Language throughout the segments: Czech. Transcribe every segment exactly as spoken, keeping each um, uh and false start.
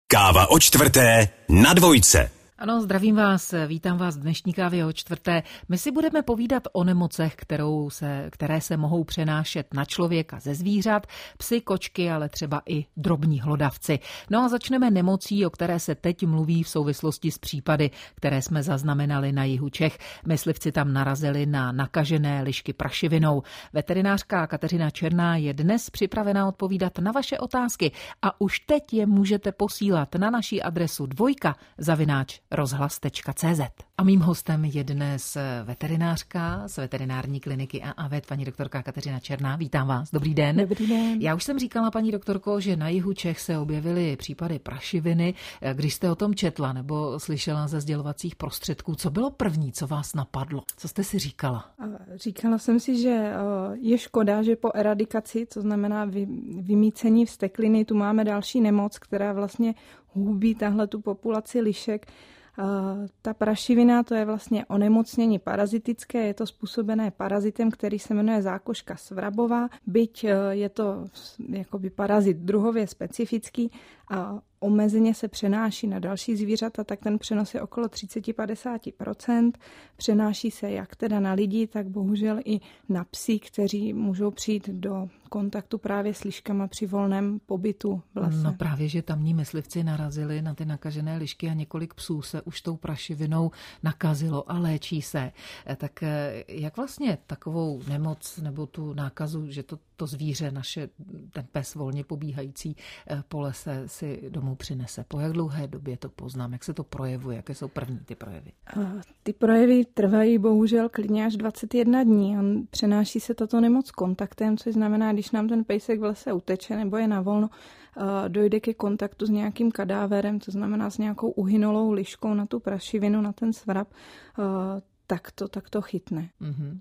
Káva o čtvrté na dvojce. Ano, zdravím vás, vítám vás v dnešní kávě o čtvrté. My si budeme povídat o nemocech, kterou se, které se mohou přenášet na člověka ze zvířat, psy, kočky, ale třeba i drobní hlodavci. No a začneme nemocí, o které se teď mluví v souvislosti s případy, které jsme zaznamenali na jihu Čech. Myslivci tam narazili na nakažené lišky prašivinou. Veterinářka Kateřina Černá je dnes připravená odpovídat na vaše otázky a už teď je můžete posílat na naší adresu dvojka zavináč rozhlas tečka cé zet. A mým hostem je dnes veterinářka z veterinární kliniky A A V, paní doktorka Kateřina Černá. Vítám vás. Dobrý den. Dobrý den. Já už jsem říkala, paní doktorko, že na jihu Čech se objevily případy prašiviny. Když jste o tom četla nebo slyšela ze sdělovacích prostředků, co bylo první, co vás napadlo? Co jste si říkala? Říkala jsem si, že je škoda, že po eradikaci, to znamená vymýcení vztekliny, tu máme další nemoc, která vlastně hubí tahle tu populaci lišek. Ta prašivina, to je vlastně onemocnění parazitické, je to způsobené parazitem, který se jmenuje zákoška svrabová, byť je to jakoby parazit druhově specifický a omezeně se přenáší na další zvířata, tak ten přenos je okolo třicet až padesát procent. Přenáší se jak teda na lidi, tak bohužel i na psy, kteří můžou přijít do kontaktu právě s liškama při volném pobytu v lese. No právě, že tamní myslivci narazili na ty nakažené lišky a několik psů se už tou prašivinou nakazilo a léčí se. Tak jak vlastně takovou nemoc nebo tu nákazu, že to, to zvíře, naše, ten pes volně pobíhající po lese si domů přinese? Po jak dlouhé době to poznám? Jak se to projevuje? Jaké jsou první ty projevy? Ty projevy trvají bohužel klidně až dvacet jedna dní. On přenáší se tato nemoc kontaktem, což znamená, když nám ten pejsek v lese uteče nebo je na volno, dojde ke kontaktu s nějakým kadáverem, to znamená s nějakou uhynulou liškou na tu prašivinu, na ten svrab, tak to, tak to chytne. Mm-hmm.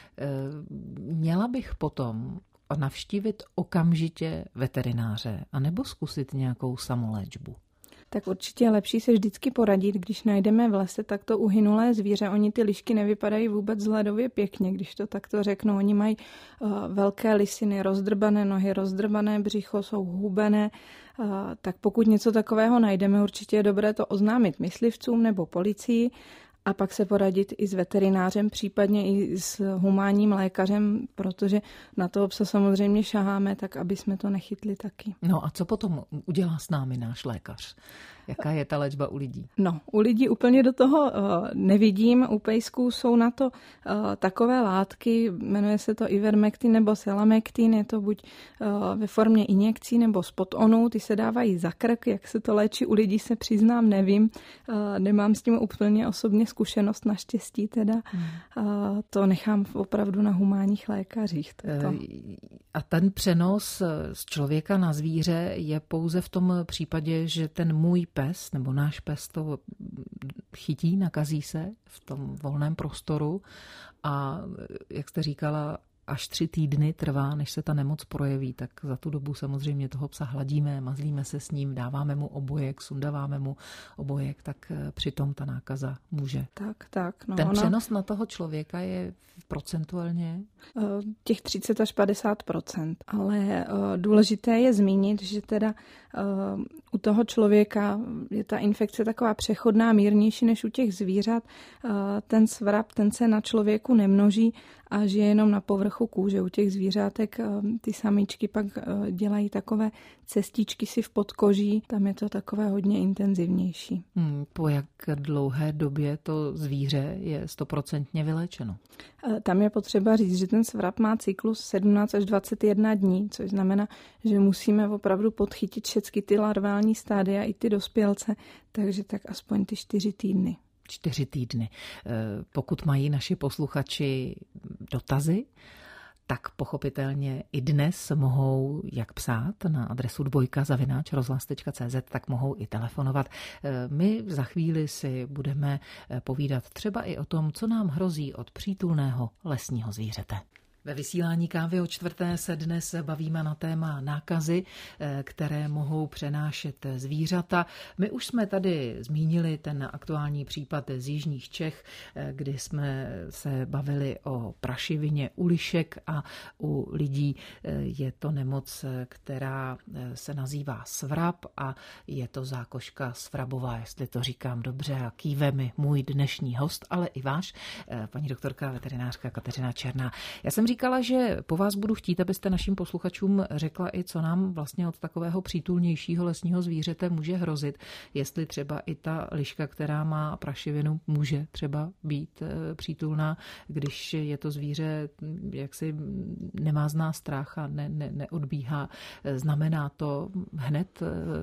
Měla bych potom navštívit okamžitě veterináře anebo zkusit nějakou samoléčbu? Tak určitě je lepší se vždycky poradit, když najdeme v lese takto uhynulé zvíře. Oni ty lišky nevypadají vůbec vzhledově pěkně, když to takto řeknu. Oni mají uh, velké lisiny, rozdrbané nohy, rozdrbané břicho, jsou hubené. Uh, tak pokud něco takového najdeme, určitě je dobré to oznámit myslivcům nebo policii a pak se poradit i s veterinářem, případně i s humánním lékařem, protože na toho psa samozřejmě šaháme, tak aby jsme to nechytli taky. No a co potom udělá s námi náš lékař? Jaká je ta léčba u lidí? No, u lidí úplně do toho uh, nevidím. U pejsků jsou na to uh, takové látky, jmenuje se to Ivermectin nebo Selamectin, je to buď uh, ve formě injekcí nebo spot-onů, ty se dávají za krk, jak se to léčí u lidí, se přiznám, nevím. Uh, nemám s tím úplně osobně zkušenost, naštěstí teda. Hmm. Uh, to nechám opravdu na humánních lékařích. Toto. A ten přenos z člověka na zvíře je pouze v tom případě, že ten můj pes nebo náš pes to chytí, nakazí se v tom volném prostoru a jak jste říkala, až tři týdny trvá, než se ta nemoc projeví, tak za tu dobu samozřejmě toho psa hladíme, mazlíme se s ním, dáváme mu obojek, sundáváme mu obojek, tak přitom ta nákaza může. Tak, tak. No, Ten ona... přenos na toho člověka je procentuálně? Těch třicet až padesát procent. Ale důležité je zmínit, že teda u toho člověka je ta infekce taková přechodná, mírnější než u těch zvířat. Ten svrab, ten se na člověku nemnoží a žije jenom na povrchu kůže. U těch zvířátek ty samičky pak dělají takové cestičky si v podkoží, tam je to takové hodně intenzivnější. Hmm, po jak dlouhé době to zvíře je stoprocentně vyléčeno? Tam je potřeba říct, že ten svrab má cyklus sedmnáct až dvacet jedna dní, což znamená, že musíme opravdu podchytit všechny ty larvální stádia i ty dospělce, takže tak aspoň ty čtyři týdny. Čtyři týdny. Pokud mají naši posluchači dotazy, tak pochopitelně i dnes mohou jak psát na adresu dvojka zavináč rozhlas tečka cé zet, tak mohou i telefonovat. My za chvíli si budeme povídat třeba i o tom, co nám hrozí od přítulného lesního zvířete. Ve vysílání Kávy o čtvrté se dnes bavíme na téma nákazy, které mohou přenášet zvířata. My už jsme tady zmínili ten aktuální případ z jižních Čech, kdy jsme se bavili o prašivině u lišek a u lidí je to nemoc, která se nazývá svrab a je to zákoška svrabová, jestli to říkám dobře, a kýve mi můj dnešní host, ale i váš, paní doktorka veterinářka Kateřina Černá. Já jsem říkala, že po vás budu chtít, abyste našim posluchačům řekla i, co nám vlastně od takového přítulnějšího lesního zvířete může hrozit, jestli třeba i ta liška, která má prašivinu, může třeba být přítulná, když je to zvíře, jaksi nemá z nás strach a ne, ne, neodbíhá. Znamená to hned,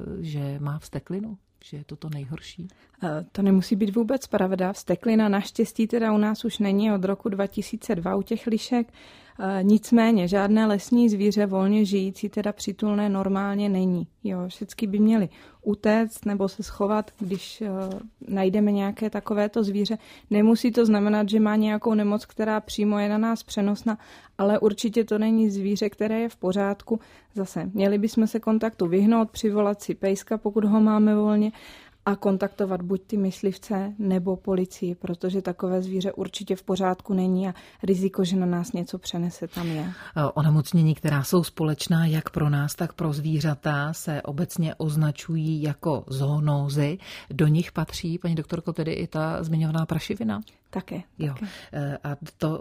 že má vzteklinu? Že je to to nejhorší? To nemusí být vůbec pravda. Vzteklina naštěstí teda u nás už není od roku dva tisíce dva u těch lišek. Nicméně žádné lesní zvíře volně žijící, teda přítulné, normálně není. Jo, všichni by měli utéct nebo se schovat, když uh, najdeme nějaké takovéto zvíře. Nemusí to znamenat, že má nějakou nemoc, která přímo je na nás přenosná, ale určitě to není zvíře, které je v pořádku. Zase měli bychom se kontaktu vyhnout, přivolat si pejska, pokud ho máme volně, a kontaktovat buď ty myslivce nebo policii, protože takové zvíře určitě v pořádku není a riziko, že na nás něco přenese, tam je. Onemocnění, která jsou společná jak pro nás, tak pro zvířata, se obecně označují jako zoonózy. Do nich patří, paní doktorko, tedy i ta zmiňovaná prašivina? Také. Jo. také. A to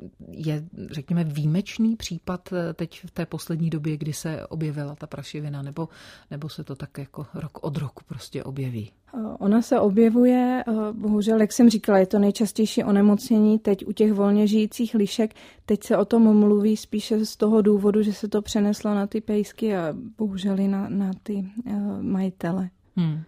je, řekněme, výjimečný případ teď v té poslední době, kdy se objevila ta prašivina, nebo, nebo se to tak jako rok od roku prostě objeví? Ona se objevuje, bohužel, jak jsem říkala, je to nejčastější onemocnění teď u těch volně žijících lišek. Teď se o tom mluví spíše z toho důvodu, že se to přeneslo na ty pejsky a bohužel i na, na ty uh, majitele. Hmm.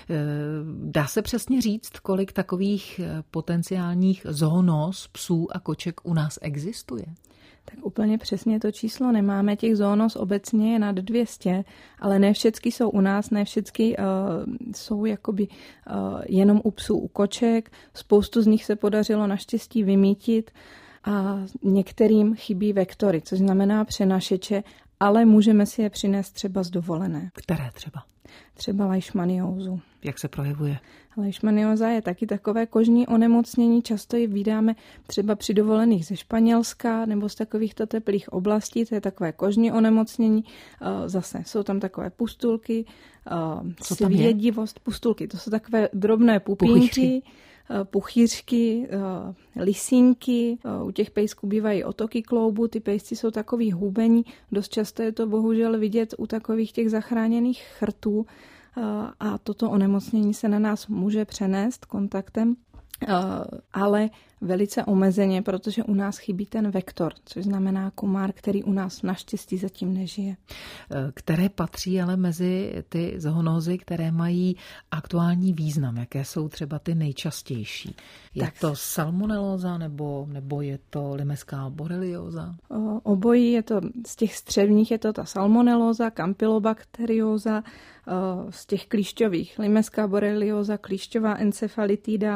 Dá se přesně říct, kolik takových potenciálních zoonóz psů a koček u nás existuje? Tak úplně přesně to číslo nemáme. Těch zoonóz obecně je nad dvě stě, ale ne všechny jsou u nás, ne všechny uh, jsou jakoby uh, jenom u psů, u koček. Spoustu z nich se podařilo naštěstí vymítit a některým chybí vektory, což znamená přenašeče, ale můžeme si je přinést třeba z dovolené. Které třeba? Třeba leishmaniózu. Jak se projevuje? Leishmanióza je taky takové kožní onemocnění, často ji vídáme třeba při dovolených ze Španělska nebo z takovýchto teplých oblastí, to je takové kožní onemocnění. Zase jsou tam takové pustulky, svědivost, pustulky, to jsou takové drobné pupínky, puchýřky, puchýřky lisínky, u těch pejsků bývají otoky kloubu, ty pejsci jsou takový hubení, dost často je to bohužel vidět u takových těch zachráněných chrtů a toto onemocnění se na nás může přenést kontaktem, ale velice omezeně, protože u nás chybí ten vektor, což znamená komár, který u nás naštěstí zatím nežije. Které patří ale mezi ty zoonózy, které mají aktuální význam? Jaké jsou třeba ty nejčastější? Je tak. to salmonelóza nebo, nebo je to limeská borelióza? Obojí, je to z těch střevních je to ta salmonelóza, kampylobakterióza, z těch klíšťových limeská borelióza, klíšťová encefalitida,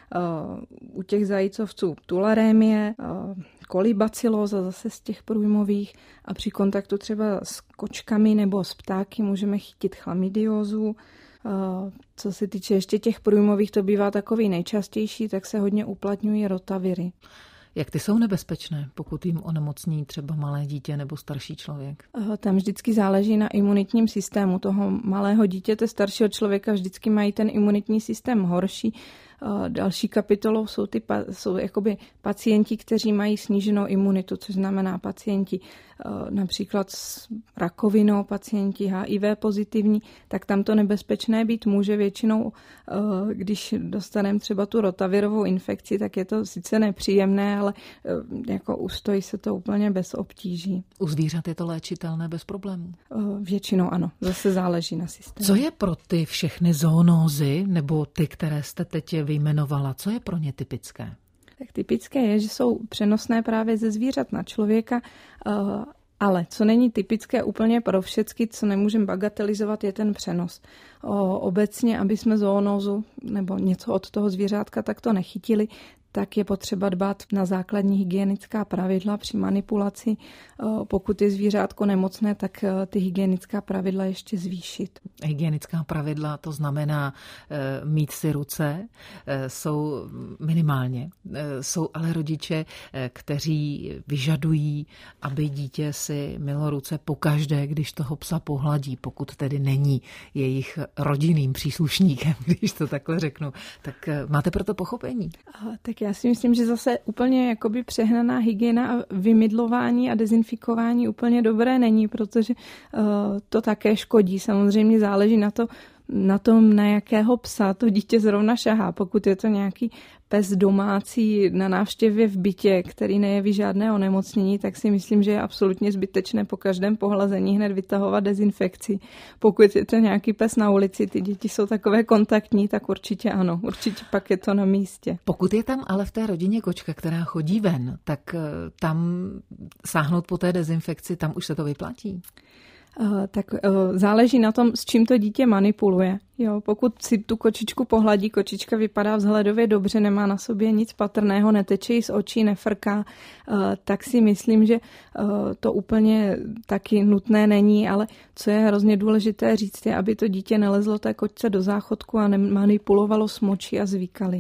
u těch zajícovců tularémie, kolibacilóza zase z těch průjmových a při kontaktu třeba s kočkami nebo s ptáky můžeme chytit chlamydiózu. Co se týče ještě těch průjmových, to bývá takový nejčastější, tak se hodně uplatňují rotaviry. Jak ty jsou nebezpečné, pokud jim onemocní třeba malé dítě nebo starší člověk? Tam vždycky záleží na imunitním systému toho malého dítěte, staršího člověka, vždycky mají ten imunitní systém horší. Další kapitolou jsou, ty, jsou jakoby pacienti, kteří mají sníženou imunitu, což znamená pacienti například s rakovinou, pacienti H I V pozitivní, tak tam to nebezpečné být může většinou, když dostaneme třeba tu rotavirovou infekci, tak je to sice nepříjemné, ale jako ustojí se to úplně bez obtíží. U zvířat je to léčitelné bez problémů? Většinou ano, zase záleží na systému. Co je pro ty všechny zoonózy, nebo ty, které jste teď vyjmenovala, co je pro ně typické? Tak typické je, že jsou přenosné právě ze zvířat na člověka, ale co není typické úplně pro všechny, co nemůžeme bagatelizovat, je ten přenos. O, obecně, aby jsme zoonózu nebo něco od toho zvířátka takto nechytili, tak je potřeba dbát na základní hygienická pravidla při manipulaci. Pokud je zvířátko nemocné, tak ty hygienická pravidla ještě zvýšit. Hygienická pravidla, to znamená e, mít si ruce, e, jsou minimálně. E, jsou ale rodiče, e, kteří vyžadují, aby dítě si mylo ruce pokaždé, když toho psa pohladí, pokud tedy není jejich rodinným příslušníkem, když to takhle řeknu. Tak e, máte proto pochopení? Tak já si myslím, že zase úplně jakoby přehnaná hygiena a vymydlování a dezinfikování úplně dobré není, protože uh, to také škodí. Samozřejmě záleží na to, na tom, na jakého psa to dítě zrovna šahá. Pokud je to nějaký pes domácí na návštěvě v bytě, který nejeví žádné onemocnění, tak si myslím, že je absolutně zbytečné po každém pohlazení hned vytahovat dezinfekci. Pokud je to nějaký pes na ulici, ty děti jsou takové kontaktní, tak určitě ano, určitě pak je to na místě. Pokud je tam ale v té rodině kočka, která chodí ven, tak tam sáhnout po té dezinfekci, tam už se to vyplatí? Uh, tak uh, záleží na tom, s čím to dítě manipuluje. Jo, pokud si tu kočičku pohladí, kočička vypadá vzhledově dobře, nemá na sobě nic patrného, neteče jí z očí, nefrká, uh, tak si myslím, že uh, to úplně taky nutné není, ale co je hrozně důležité říct, je, aby to dítě nelezlo té kočce do záchodku a nemanipulovalo s močí a zvykali.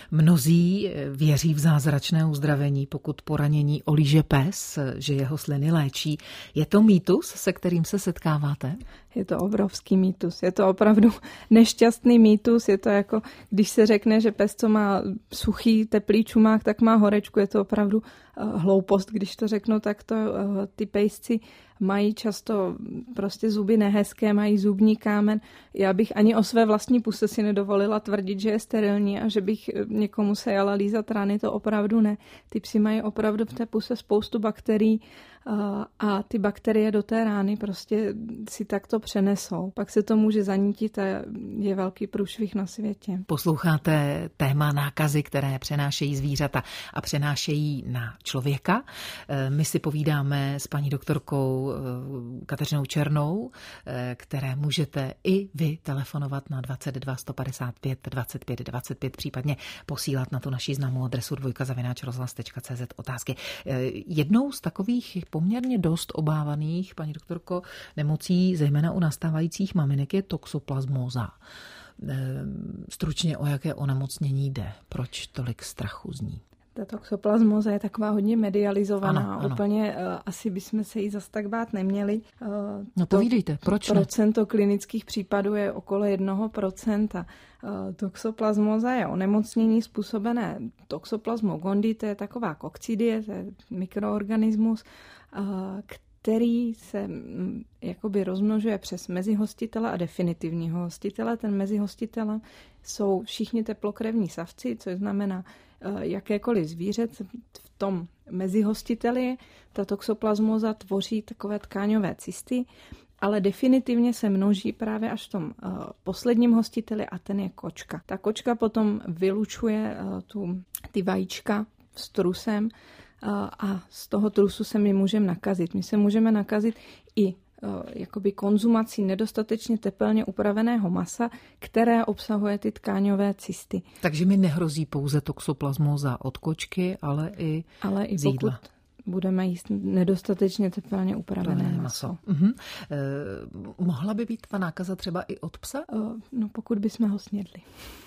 Mnozí věří v zázračné uzdravení, pokud po ranění olíže pes, že jeho sliny léčí. Je to mýtus, se kterým se setkáváte? Je to obrovský mýtus. Je to opravdu nešťastný mýtus. Je to jako, když se řekne, že pes, co má suchý, teplý čumák, tak má horečku. Je to opravdu uh, hloupost. Když to řeknu, tak to uh, ty pejsci mají často prostě zuby nehezké, mají zubní kámen. Já bych ani o své vlastní puse si nedovolila tvrdit, že je sterilní a že bych někomu se jala lízat rány, to opravdu ne. Ty psi mají opravdu v té puse spoustu bakterií a ty bakterie do té rány prostě si takto přenesou. Pak se to může zanítit a je velký průšvih na světě. Posloucháte téma nákazy, které přenášejí zvířata a přenášejí na člověka. My si povídáme s paní doktorkou Kateřinou Černou, které můžete i vy telefonovat na dvacet dva sto padesát pět dvacet pět dvacet pět, případně posílat na tu naši známou adresu dvojka zavináč rozhlas tečka cé zet otázky. Jednou z takových poměrně dost obávaných, paní doktorko, nemocí, zejména u nastávajících maminek, je toxoplasmóza. Stručně o jaké onemocnění jde? Proč tolik strachu z ní? Ta toxoplasmóza je taková hodně medializovaná. Ano, ano. Úplně uh, asi bychom se jí zas tak bát neměli. Uh, no povídejte, proč ne? Procento klinických případů je okolo jednoho procenta. Uh, toxoplasmóza je onemocnění způsobené toxoplasmou gondii, to je taková kokcidie, to je mikroorganismus, uh, který se mm, jakoby rozmnožuje přes mezihostitele a definitivního hostitele. Ten mezihostitele jsou všichni teplokrevní savci, což znamená uh, jakékoliv zvíře v tom mezihostiteli. Ta toxoplasmóza tvoří takové tkáňové cysty, ale definitivně se množí právě až v tom uh, posledním hostiteli a ten je kočka. Ta kočka potom vylučuje uh, tu, ty vajíčka s trusem uh, a z toho trusu se my můžeme nakazit. My se můžeme nakazit i uh, jakoby konzumací nedostatečně tepelně upraveného masa, které obsahuje ty tkáňové cysty. Takže mi nehrozí pouze toxoplasmóza od kočky, ale i ale i z jídla. Pokud budeme jíst nedostatečně tepelně upravené maso. maso. Uh-huh. Eh, mohla by být ta nákaza třeba i od psa? Uh, no pokud bychom ho snědli.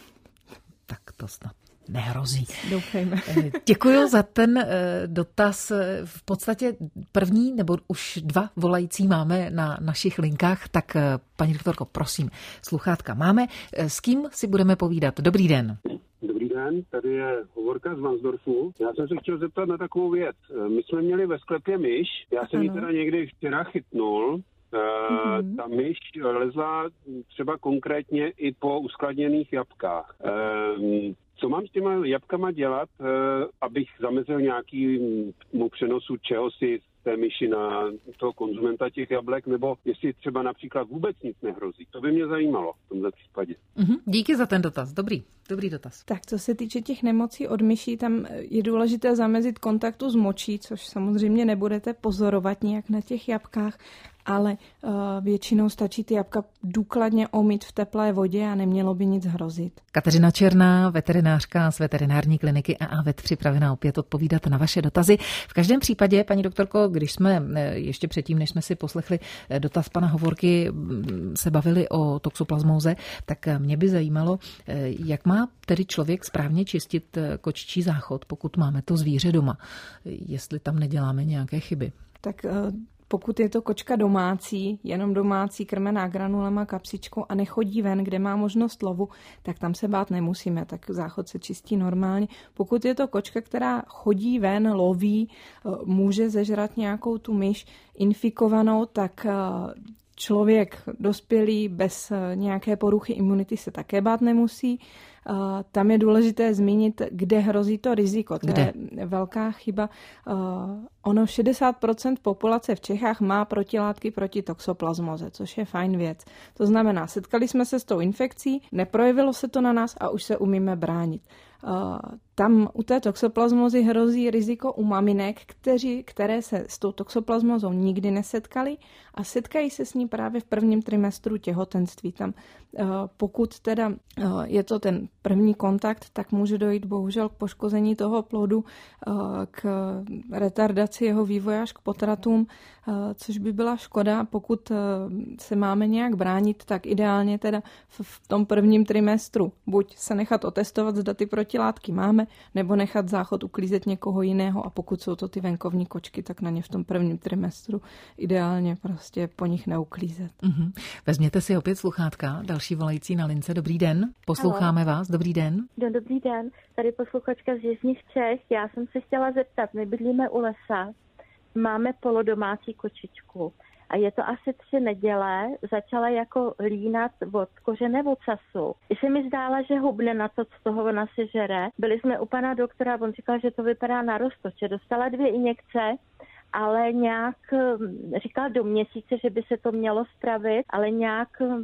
Tak to snad nehrozí. Doufejme. Děkuji za ten dotaz. V podstatě první nebo už dva volající máme na našich linkách, tak paní doktorko, prosím, sluchátka máme. S kým si budeme povídat? Dobrý den. Dobrý den, tady je hovorka z Vansdorfu. Já jsem se chtěl zeptat na takovou věc. My jsme měli ve sklepě myš, já jsem ji teda někdy včera chytnul. Mm-hmm. Ta myš lezla třeba konkrétně i po uskladněných jabkách. Co mám s těma jabkama dělat, abych zamezil nějakému přenosu čehosi z té myši na toho konzumenta těch jablek, nebo jestli třeba například vůbec nic nehrozí. To by mě zajímalo v tomhle případě. Mm-hmm. Díky za ten dotaz. Dobrý, dobrý dotaz. Tak co se týče těch nemocí od myší, tam je důležité zamezit kontaktu s močí, což samozřejmě nebudete pozorovat nějak na těch jabkách, ale uh, většinou stačí ty jabka důkladně omýt v teplé vodě a nemělo by nic hrozit. Kateřina Černá, veterinářka z veterinární kliniky A A Vet, připravená opět odpovídat na vaše dotazy. V každém případě, paní doktorko, když jsme ještě předtím, než jsme si poslechli dotaz pana Hovorky, se bavili o toxoplasmóze, tak mě by zajímalo, jak má tedy člověk správně čistit kočičí záchod, pokud máme to zvíře doma, jestli tam neděláme nějaké chyby. Tak pokud je to kočka domácí, jenom domácí, krmená granulema, kapsičkou a nechodí ven, kde má možnost lovu, tak tam se bát nemusíme, tak záchod se čistí normálně. Pokud je to kočka, která chodí ven, loví, může zežrat nějakou tu myš infikovanou, tak člověk dospělý bez nějaké poruchy imunity se také bát nemusí. Tam je důležité zmínit, kde hrozí to riziko. To kde? je velká chyba. Ono šedesát procent populace v Čechách má protilátky proti toxoplasmoze, což je fajn věc. To znamená, setkali jsme se s tou infekcí, neprojevilo se to na nás a už se umíme bránit. Tam u té toxoplasmozy hrozí riziko u maminek, kteří, které se s tou toxoplasmozou nikdy nesetkali a setkají se s ní právě v prvním trimestru těhotenství. Tam, pokud teda je to ten první kontakt, tak může dojít bohužel k poškození toho plodu, k retardaci jeho vývoje až k potratům, což by byla škoda. Pokud se máme nějak bránit, tak ideálně teda v tom prvním trimestru buď se nechat otestovat, zda ty protilátky máme, nebo nechat záchod uklízet někoho jiného a pokud jsou to ty venkovní kočky, tak na ně v tom prvním trimestru ideálně prostě po nich neuklízet. Mm-hmm. Vezměte si opět sluchátka, další volající na lince. Dobrý den, posloucháme Halo. Vás, dobrý den. No, dobrý den, tady posluchačka z Jižních Čech. Já jsem se chtěla zeptat, my bydlíme u lesa, máme polodomácí kočičku a je to asi tři neděle, začala jako línat od kořene ocasu. I se mi zdála, že hubne na to, co toho ona si žere. Byli jsme u pana doktora, on říkal, že to vypadá na roztoče. Dostala dvě injekce, ale nějak, říkal do měsíce, že by se to mělo spravit, ale nějak,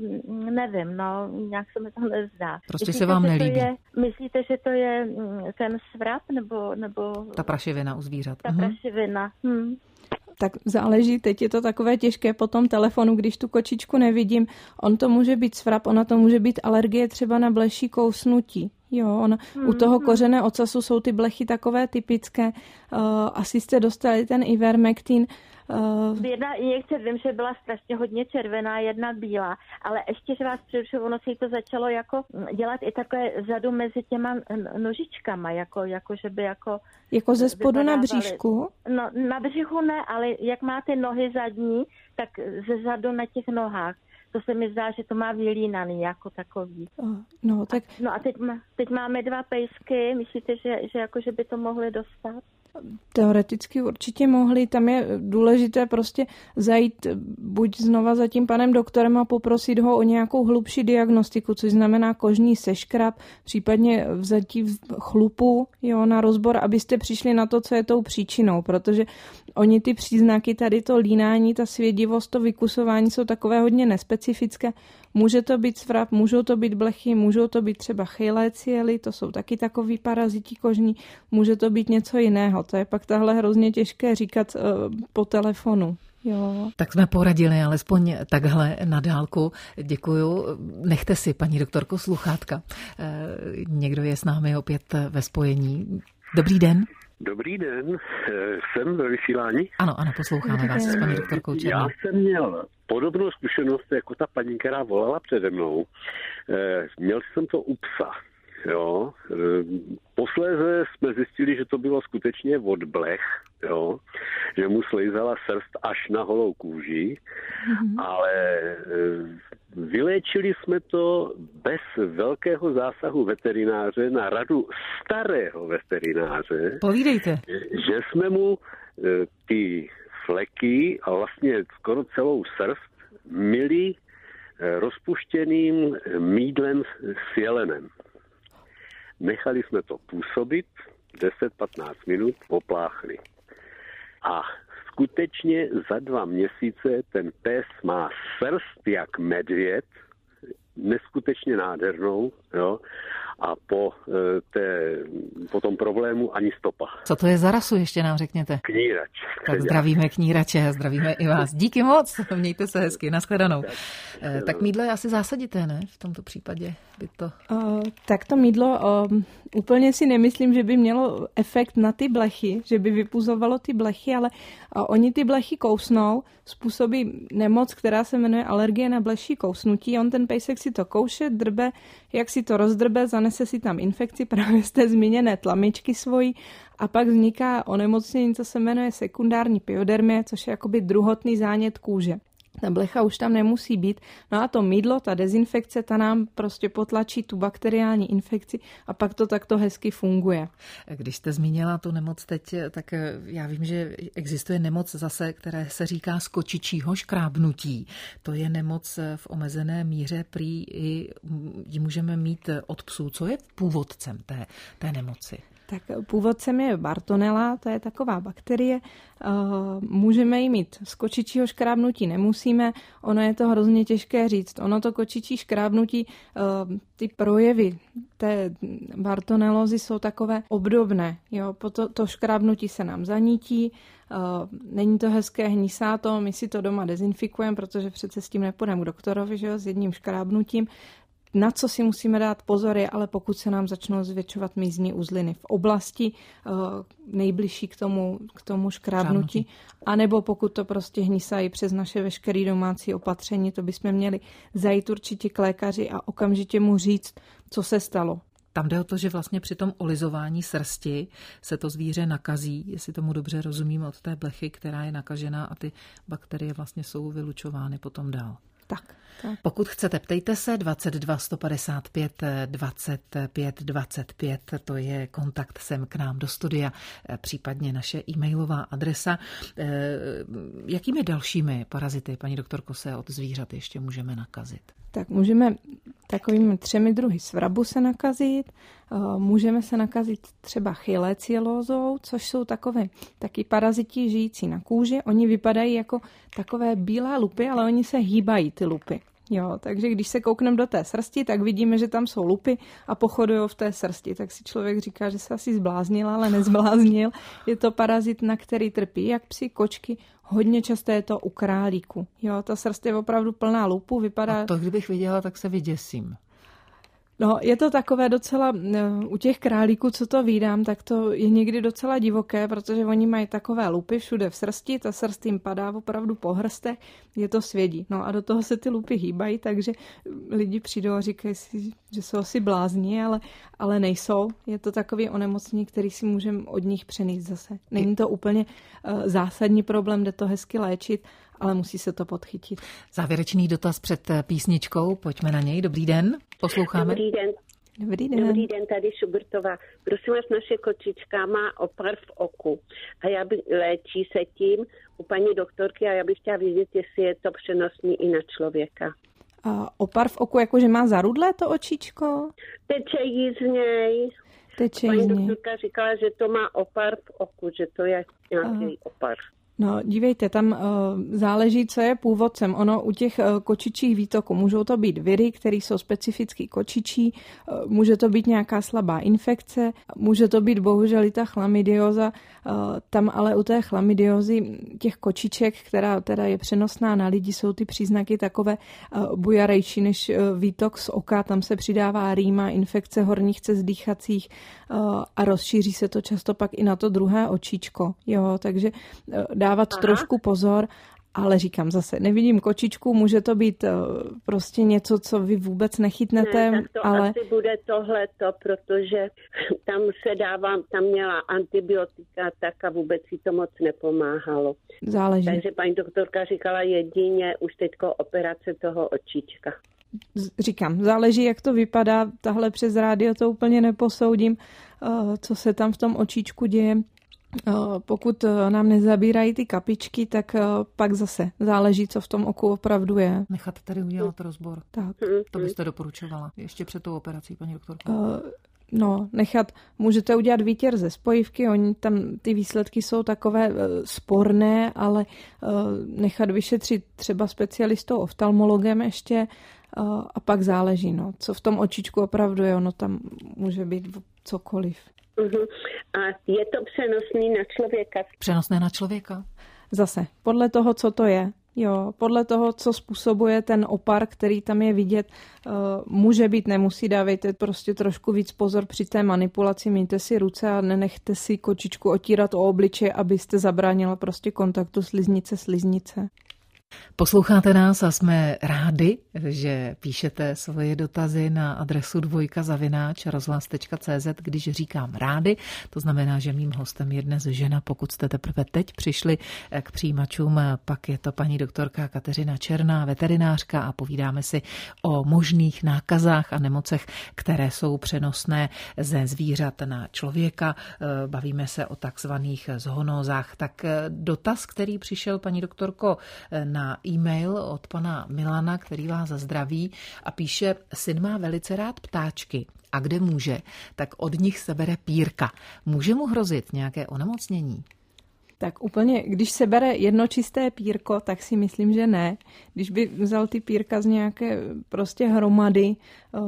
nevím, no, nějak se mi to nezdá. Prostě myslíte, se vám nelíbí. Je, myslíte, že to je ten svrap, nebo... nebo ta prašivina u zvířat. Ta mhm. prašivina, hm. Tak záleží, teď je to takové těžké po tom telefonu, když tu kočičku nevidím. On to může být svrap, ona to může být alergie třeba na bleší kousnutí. Jo, ona, hmm, u toho kořene ocasu jsou ty blechy takové typické. Uh, asi jste dostali ten Ivermectin. Uh, Jedna injekce, vím, že byla strašně hodně červená, jedna bílá, ale ještě, že vás přerušuju, ono se jí to začalo jako dělat i takové zadu mezi těma nožičkama, jako, jako že by jako... Jako ze spodu na bříšku? No, na břichu ne, ale jak má ty nohy zadní, tak ze zadu na těch nohách. To se mi zdá, že to má vylínaný jako takový. No, tak... no a teď, má, teď máme dva pejsky, myslíte, že, že, jako, že by to mohli dostat? Teoreticky určitě mohli, tam je důležité prostě zajít buď znova za tím panem doktorem a poprosit ho o nějakou hlubší diagnostiku, což znamená kožní seškrab, případně vzatí chlupu, jo, na rozbor, abyste přišli na to, co je tou příčinou, protože oni ty příznaky, tady to línání, ta svědivost, to vykusování jsou takové hodně nespecifické. Může to být svrap, můžou to být blechy, můžou to být třeba chejléciely, to jsou taky takový paraziti kožní, může to být něco jiného. To je pak tahle hrozně těžké říkat uh, po telefonu. Jo. Tak jsme poradili alespoň takhle na dálku. Děkuju. Nechte si, paní doktorko, sluchátka. Někdo je s námi opět ve spojení. Dobrý den. Dobrý den, jsem ve vysílání. Ano, ano, posloucháme vás s paní doktorkou Černou. Já jsem měl podobnou zkušenost jako ta paní, která volala přede mnou. Měl jsem to u psa. Jo. Posléze jsme zjistili, že to bylo skutečně od blech, jo. Že mu slejzala srst až na holou kůži, mm-hmm. ale vyléčili jsme to bez velkého zásahu veterináře na radu starého veterináře. Povídejte. Že jsme mu ty fleky a vlastně skoro celou srst myli rozpuštěným mýdlem s jelenem. Nechali jsme to působit, deset patnáct minut popláchli. A skutečně za dva měsíce ten pes má srst jak medvěd, neskutečně nádhernou, jo, a po, té, po tom problému ani stopa. Co to je za rasu, ještě nám řekněte? Knírač. Tak zdravíme knírače, zdravíme i vás. Díky moc, mějte se hezky, nashledanou. Tak, tak mýdlo je asi zásadité, ne? V tomto případě by to... Uh, tak to mýdlo, uh, úplně si nemyslím, že by mělo efekt na ty blechy, že by vypuzovalo ty blechy, ale uh, oni ty blechy kousnou, způsobí nemoc, která se jmenuje alergie na bleší kousnutí. On ten pejsek si to kouše, drbe, jak si to rozdrbe, zanese si tam infekci právě z té zmíněné tlamičky svojí a pak vzniká onemocnění, co se jmenuje sekundární pyodermie, což je jakoby druhotný zánět kůže. Ta blecha už tam nemusí být. No a to mýdlo, ta dezinfekce, ta nám prostě potlačí tu bakteriální infekci a pak to takto hezky funguje. Když jste zmínila tu nemoc teď, tak já vím, že existuje nemoc zase, které se říká z kočičího škrábnutí. To je nemoc v omezené míře, prý i ji můžeme mít od psů. Co je původcem té, té nemoci? Tak původcem je Bartonella, to je taková bakterie. Můžeme ji mít z kočičího škrábnutí, nemusíme. Ono je to hrozně těžké říct. Ono to kočičí škrábnutí, ty projevy té Bartonellozy jsou takové obdobné. Jo? To, to škrábnutí se nám zanítí, není to hezké, hnisá to, my si to doma dezinfikujeme, protože přece s tím nepůjdeme k doktorovi, že jo? S jedním škrábnutím. Na co si musíme dát pozor je, ale pokud se nám začnou zvětšovat mízní uzliny v oblasti nejbližší k tomu, k tomu škrábnutí, anebo pokud to prostě hnisají přes naše veškeré domácí opatření, to bychom měli zajít určitě k lékaři a okamžitě mu říct, co se stalo. Tam jde o to, že vlastně při tom olizování srsti se to zvíře nakazí, jestli tomu dobře rozumím, od té blechy, která je nakažená a ty bakterie vlastně jsou vylučovány potom dál. Tak, tak. Pokud chcete, ptejte se dvacet dva sto padesát pět dvacet pět dvacet pět, to je kontakt sem k nám do studia, případně naše e-mailová adresa. Jakými dalšími parazity, paní doktorko, se od zvířat ještě můžeme nakazit? Tak můžeme takovými třemi druhy svrabu se nakazit, můžeme se nakazit třeba chylecielózou, což jsou takové taky paraziti žijící na kůži. Oni vypadají jako takové bílé lupy, ale oni se hýbají, ty lupy. Jo, takže když se koukneme do té srsti, tak vidíme, že tam jsou lupy a pochodují v té srsti. Tak si člověk říká, že se asi zbláznil, ale nezbláznil. Je to parazit, na který trpí jak psi, kočky. Hodně často je to u králíku. Jo, ta srst je opravdu plná lupu, vypadá... A to, kdybych viděla, tak se vyděsím. No, je to takové docela, u těch králíků, co to vídám, tak to je někdy docela divoké, protože oni mají takové lupy všude v srsti, ta srst jim padá opravdu po hrstech, je to svědí. No a do toho se ty lupy hýbají, takže lidi přijdou a říkají si, že jsou asi blázni, ale, ale nejsou. Je to takový onemocnění, který si můžeme od nich přenést zase. Není to úplně uh, zásadní problém, jde to hezky léčit, ale musí se to podchytit. Závěrečný dotaz před písničkou, pojďme na něj. Dobrý den, posloucháme. Dobrý den. Dobrý den. Dobrý den, tady Šubertová. Prosím vás, naše kočička má opar v oku a já by, léčí se tím u paní doktorky a já bych chtěla vědět, jestli je to přenosný i na člověka. A opar v oku, jakože má zarudlé to očičko? Teče jí z něj. Teče paní jí z něj. doktorka říkala, že to má opar v oku, že to je nějaký Aha. opar. No, dívejte, tam uh, záleží, co je původcem. Ono u těch uh, kočičích výtoků můžou to být viry, které jsou specificky kočičí, uh, může to být nějaká slabá infekce, může to být bohužel i ta chlamydioza. Uh, tam ale u té chlamydiozy těch kočiček, která teda je přenosná na lidi, jsou ty příznaky takové uh, bujarejší než uh, výtok z oka. Tam se přidává rýma, infekce horních cest dýchacích uh, a rozšíří se to často pak i na to druhé očičko. Jo, takže uh, dávat Aha. trošku pozor, ale říkám zase, nevidím kočičku, může to být uh, prostě něco, co vy vůbec nechytnete, ne, tak to ale... asi bude tohleto, protože tam se dávám, tam měla antibiotika, tak a vůbec si to moc nepomáhalo. Záleží. Takže paní doktorka říkala jedině už teďko operace toho očička. Říkám, záleží, jak to vypadá, tahle přes rádio to úplně neposoudím, uh, co se tam v tom očičku děje. Pokud nám nezabírají ty kapičky, tak pak zase záleží, co v tom oku opravdu je. Nechat tady udělat rozbor. Tak. To byste doporučovala ještě před tou operací, paní doktorko? Uh, no, nechat, můžete udělat výtěr ze spojivky, oni tam, ty výsledky jsou takové uh, sporné, ale uh, nechat vyšetřit třeba specialistou oftalmologem ještě, a pak záleží, no, co v tom očičku opravdu je, ono tam může být cokoliv. Uh-huh. A je to přenosný na člověka? Přenosné na člověka? Zase, podle toho, co to je. Jo, podle toho, co způsobuje ten opar, který tam je vidět, uh, může být, nemusí, dávejte prostě trošku víc pozor při té manipulaci, mějte si ruce a nenechte si kočičku otírat o obličej, abyste zabránila prostě kontaktu sliznice sliznice. Posloucháte nás a jsme rádi, že píšete svoje dotazy na adresu dvojka zavináč rozhlas tečka cé zet. Když říkám rádi, to znamená, že mým hostem je dnes žena. Pokud jste teprve teď přišli k přijímačům, pak je to paní doktorka Kateřina Černá, veterinářka, a povídáme si o možných nákazách a nemocech, které jsou přenosné ze zvířat na člověka. Bavíme se o takzvaných zoonózách. Tak dotaz, který přišel, paní doktorko, na e-mail od pana Milana, který vás zdraví a píše: syn má velice rád ptáčky a kde může, tak od nich sebere pírka. Může mu hrozit nějaké onemocnění? Tak úplně, když se bere jedno čisté pírko, tak si myslím, že ne. Když by vzal ty pírka z nějaké prostě hromady,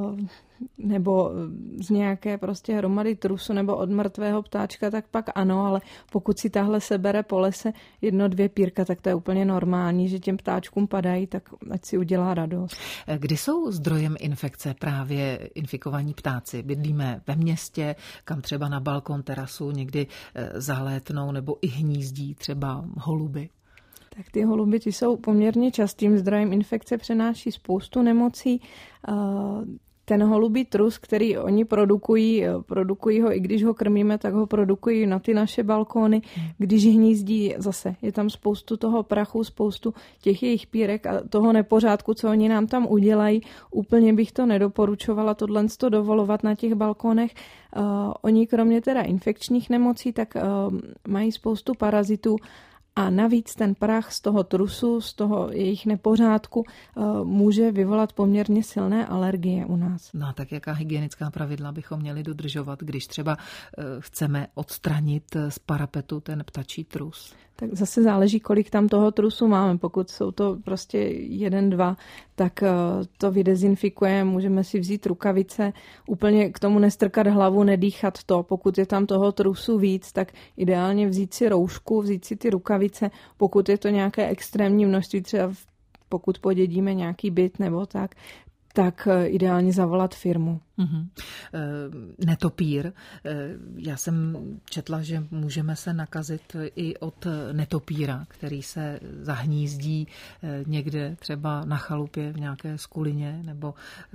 nebo z nějaké prostě hromady trusu nebo od mrtvého ptáčka, tak pak ano, ale pokud si tahle sebere po lese jedno, dvě pírka, tak to je úplně normální, že těm ptáčkům padají, tak ať si udělá radost. Kdy jsou zdrojem infekce právě infikovaní ptáci? Bydlíme ve městě, kam třeba na balkon, terasu někdy zalétnou, nebo i hnízdí třeba holuby? Tak ty holuby, ty jsou poměrně častým zdrojem infekce, přenáší spoustu nemocí. Ten holubí trus, který oni produkují, produkují ho, i když ho krmíme, tak ho produkují na ty naše balkóny. Když hnízdí, zase je tam spoustu toho prachu, spoustu těch jejich pírek a toho nepořádku, co oni nám tam udělají. Úplně bych to nedoporučovala tohle to dovolovat na těch balkónech. Uh, oni kromě teda infekčních nemocí, tak uh, mají spoustu parazitů. A navíc ten prach z toho trusu, z toho jejich nepořádku může vyvolat poměrně silné alergie u nás. No a tak jaká hygienická pravidla bychom měli dodržovat, když třeba chceme odstranit z parapetu ten ptačí trus? Tak zase záleží, kolik tam toho trusu máme. Pokud jsou to prostě jeden, dva, tak to vydezinfikujeme, můžeme si vzít rukavice, úplně k tomu nestrkat hlavu, nedýchat to. Pokud je tam toho trusu víc, tak ideálně vzít si roušku, vzít si ty rukavice. Pokud je to nějaké extrémní množství, třeba pokud podědíme nějaký byt nebo tak, tak ideálně zavolat firmu. Uhum. Netopír. Já jsem četla, že můžeme se nakazit i od netopíra, který se zahnízdí někde třeba na chalupě v nějaké skulině, nebo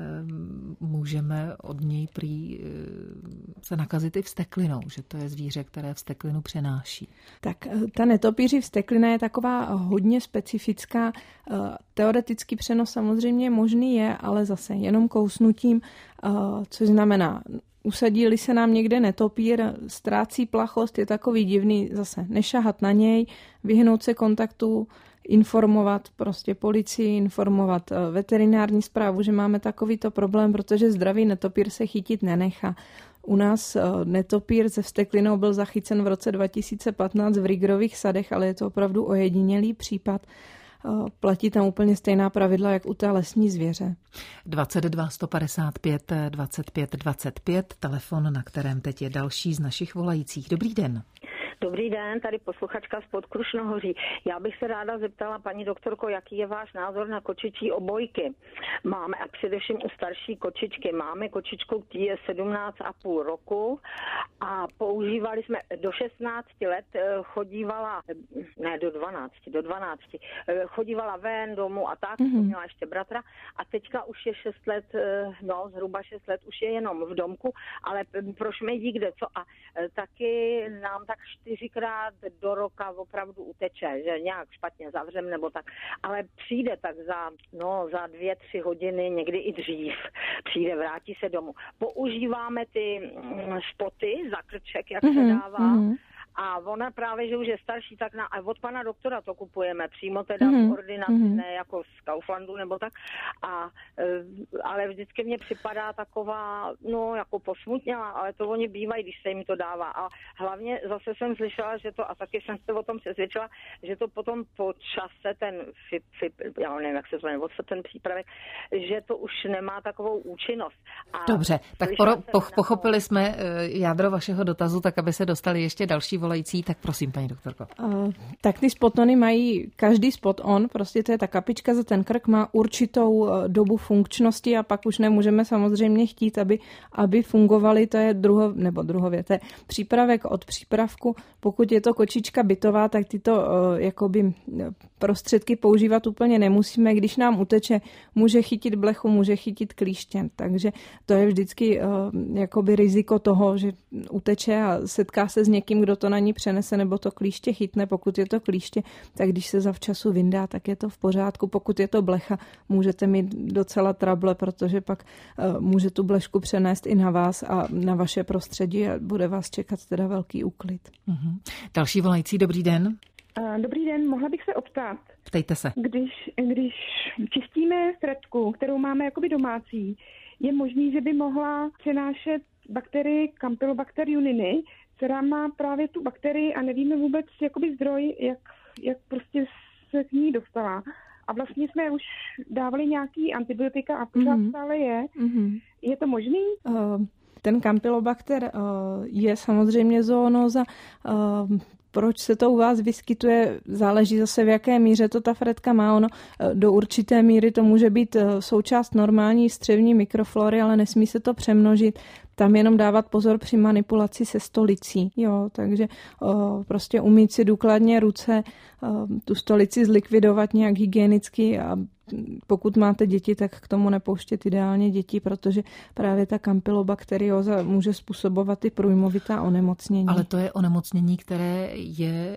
můžeme od něj prý se nakazit i vzteklinou, že to je zvíře, které vzteklinu přenáší. Tak ta netopíři vzteklina je taková hodně specifická. Teoretický přenos samozřejmě možný je, ale zase jenom kousnutím, což znamená, usadí-li se nám někde netopír, ztrácí plachost, je takový divný, zase nešahat na něj, vyhnout se kontaktu, informovat prostě policii, informovat veterinární správu, že máme takovýto problém, protože zdravý netopír se chytit nenechá. U nás netopír se vzteklinou byl zachycen v roce dva tisíce patnáct v Rigrových sadech, ale je to opravdu ojedinělý případ. Platí tam úplně stejná pravidla, jak u té lesní zvěře. dvacet dva sto padesát pět dvacet pět dvacet pět, telefon, na kterém teď je další z našich volajících. Dobrý den. Dobrý den, tady posluchačka z Podkrušnohoří. Já bych se ráda zeptala, paní doktorko, jaký je váš názor na kočičí obojky. Máme, a především u starší kočičky, máme kočičku, který je sedmnáct a půl roku a používali jsme do šestnácti let, chodívala, ne do dvanácti, do dvanácti, chodívala ven domů a tak, mm-hmm. měla ještě bratra a teďka už je šest let, no zhruba šest let, už je jenom v domku, ale proč mě kde co a taky nám tak čtyřikrát do roka opravdu uteče, že nějak špatně zavřem nebo tak, ale přijde tak za, no, za dvě, tři hodiny, někdy i dřív, přijde, vrátí se domů. Používáme ty spoty za krček, jak mm-hmm, se dává, mm-hmm. A ona právě, že už je starší, tak na, a od pana doktora to kupujeme, přímo teda mm-hmm. v ordinaci, mm-hmm. ne jako z Kauflandu nebo tak. A, ale vždycky mně připadá taková, no jako posmutnělá, ale to oni bývají, když se jim to dává. A hlavně zase jsem slyšela, že to, a taky jsem se o tom přesvědčila, že to potom po čase ten FIP, FIP já nevím, jak se to jmenuje, ten přípravek, že to už nemá takovou účinnost. A dobře, tak poro, poch, pochopili jsme jádro vašeho dotazu, tak aby se dostali ještě další volající, tak prosím, paní doktorko. Uh, tak ty spotony mají každý spot on, prostě to je ta kapička za ten krk, má určitou uh, dobu funkčnosti a pak už nemůžeme samozřejmě chtít, aby, aby fungovaly, to je druho, nebo druhově, to je přípravek od přípravku. Pokud je to kočička bytová, tak tyto uh, jakoby prostředky používat úplně nemusíme. Když nám uteče, může chytit blechu, může chytit klíště, takže to je vždycky uh, jakoby riziko toho, že uteče a setká se s někým, kdo to na ní přenese nebo to klíště chytne. Pokud je to klíště, tak když se zavčasu vyndá, tak je to v pořádku. Pokud je to blecha, můžete mít docela trable, protože pak uh, může tu blešku přenést i na vás a na vaše prostředí a bude vás čekat teda velký úklid. Mm-hmm. Další volající, dobrý den. Dobrý den, mohla bych se optat. Ptejte se. Když, když čistíme fretku, kterou máme jakoby domácí, je možný, že by mohla přenášet bakterii Campylobacter juniini, která má právě tu bakterii a nevíme vůbec jakoby zdroj, jak, jak prostě se k ní dostala. A vlastně jsme už dávali nějaký antibiotika a pořád mm-hmm. stále je. Mm-hmm. Je to možný? Uh, ten Campylobacter uh, je samozřejmě zoonóza. Uh, Proč se to u vás vyskytuje, záleží zase v jaké míře to ta fretka má. Ono do určité míry to může být součást normální střevní mikroflory, ale nesmí se to přemnožit. Tam jenom dávat pozor při manipulaci se stolicí. Jo, takže o, prostě umýt si důkladně ruce, o, tu stolici zlikvidovat nějak hygienicky a pokud máte děti, tak k tomu nepouštět ideálně děti, protože právě ta kampylobakterióza může způsobovat i průjmovitá onemocnění. Ale to je onemocnění, které je e,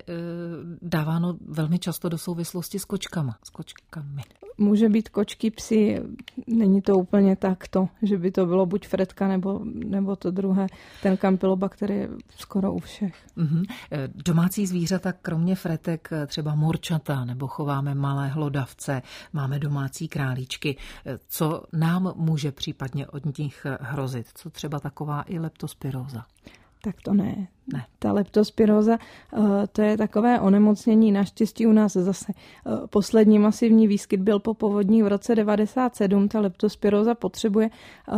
dáváno velmi často do souvislosti s kočkama. S kočkami. Může být kočky, psy, není to úplně takto, že by to bylo buď fretka nebo, nebo to druhé. Ten kampylobakter je skoro u všech. Mm-hmm. Domácí zvířata, kromě fretek, třeba morčata, nebo chováme malé hlodavce, máme domácí králíčky. Co nám může případně od nich hrozit? Co třeba taková i leptospiróza? Tak to ne. Ne. Ta leptospiróza, to je takové onemocnění, naštěstí u nás zase. Poslední masivní výskyt byl po povodních v roce devadesát sedm. Ta leptospiróza potřebuje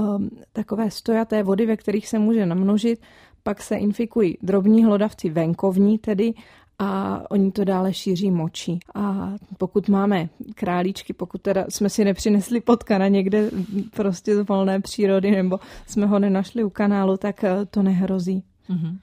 takové stojaté vody, ve kterých se může namnožit, pak se infikují drobní hlodavci venkovní tedy, a oni to dále šíří močí. A pokud máme králíčky, pokud teda jsme si nepřinesli potkana někde prostě z volné přírody nebo jsme ho nenašli u kanálu, tak to nehrozí. Uhum.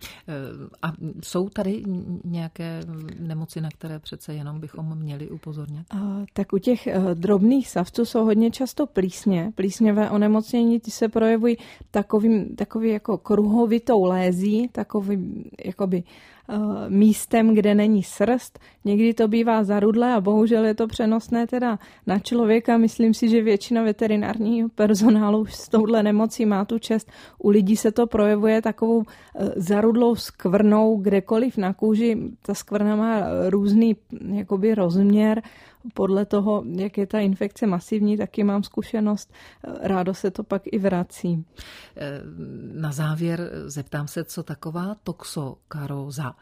A jsou tady nějaké nemoci, na které přece jenom bychom měli upozornit? A, tak u těch drobných savců jsou hodně často plísně. Plísňové onemocnění, ty se projevují takovým, takový jako kruhovitou lézí, takovým jakoby místem, kde není srst. Někdy to bývá zarudlé a bohužel je to přenosné teda na člověka. Myslím si, že většina veterinárního personálu už s touhle nemocí má tu čest. U lidí se to projevuje takovou zarudlou skvrnou kdekoliv na kůži. Ta skvrna má různý jakoby rozměr. Podle toho, jak je ta infekce masivní, taky mám zkušenost. Rádo se to pak i vrací. Na závěr zeptám se, co taková toxokaróza.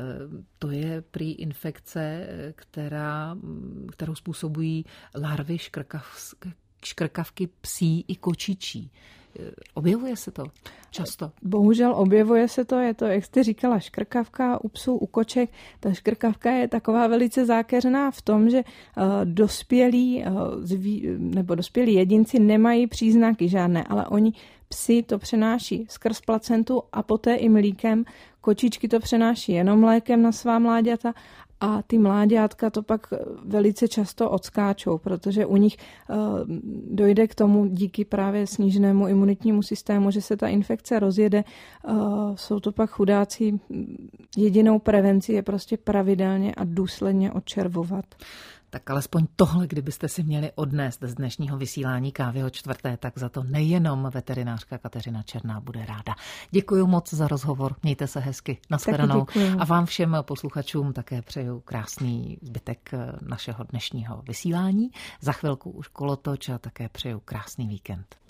To je prý infekce, která, kterou způsobují larvy škrkav, škrkavky psí i kočičí. Objevuje se to často? Bohužel objevuje se to, je to, jak jste říkala, škrkavka u psů, u koček. Ta škrkavka je taková velice zákeřná v tom, že uh, dospělí, uh, zví, nebo dospělí jedinci nemají příznaky žádné, ale oni psi to přenáší skrz placentu a poté i mlíkem. Kočičky to přenáší jenom mlékem na svá mláďata a ty mláďátka to pak velice často odskáčou, protože u nich uh, dojde k tomu díky právě sníženému imunitnímu systému, že se ta infekce rozjede. Uh, jsou to pak chudáci. Jedinou prevenci je prostě pravidelně a důsledně odčervovat. Tak alespoň tohle, kdybyste si měli odnést z dnešního vysílání Kávy o čtvrté, tak za to nejenom veterinářka Kateřina Černá bude ráda. Děkuji moc za rozhovor, mějte se hezky, nashledanou. A vám všem posluchačům také přeju krásný zbytek našeho dnešního vysílání. Za chvilku už kolotoč a také přeju krásný víkend.